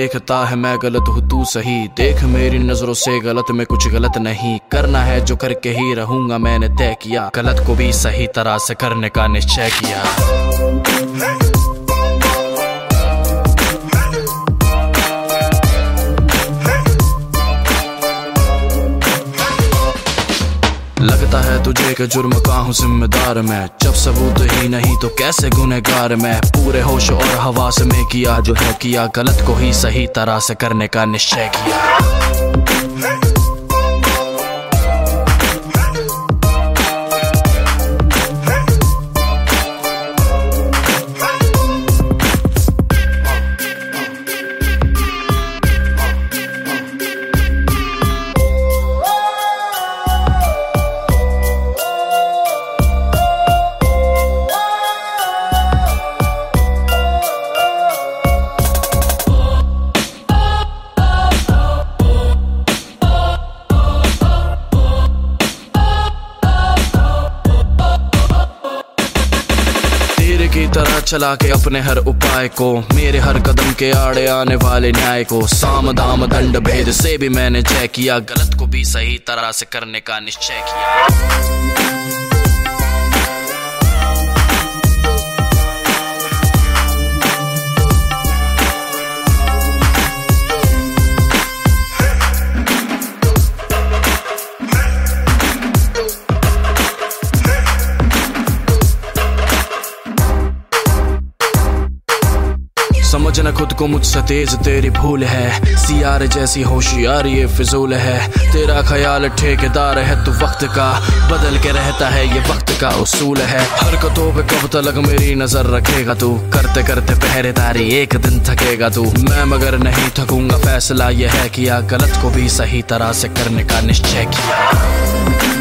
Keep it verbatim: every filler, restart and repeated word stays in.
देखता है मैं गलत हूँ तू सही, देख मेरी नजरों से गलत में कुछ गलत नहीं, करना है जो करके ही रहूंगा मैंने तय किया, गलत को भी सही तरह से करने का निश्चय किया। लगता है तुझे कि जुर्म का हूँ जिम्मेदार मैं, जब सबूत ही नहीं तो कैसे गुनहगार मैं, पूरे होश और हवास में किया जो है किया, गलत को ही सही तरह से करने का निश्चय किया। की तरह चला के अपने हर उपाय को, मेरे हर कदम के आड़े आने वाले न्याय को, साम दाम दंड भेद से भी मैंने जय किया, गलत को भी सही तरह से करने का निश्चय किया। समझना खुद को मुझसे तेज तेरी भूल है, सियार जैसी होशियार ये फिजूल है, तेरा ख्याल ठेकेदार है तू वक्त का, बदल के रहता है ये वक्त का उसूल है, हरकतों पे कब तक मेरी नजर रखेगा तू, करते करते पहरेदारी एक दिन थकेगा तू, मैं मगर नहीं थकूंगा, फैसला ये है किया, गलत को भी सही तरह से करने का निश्चय किया।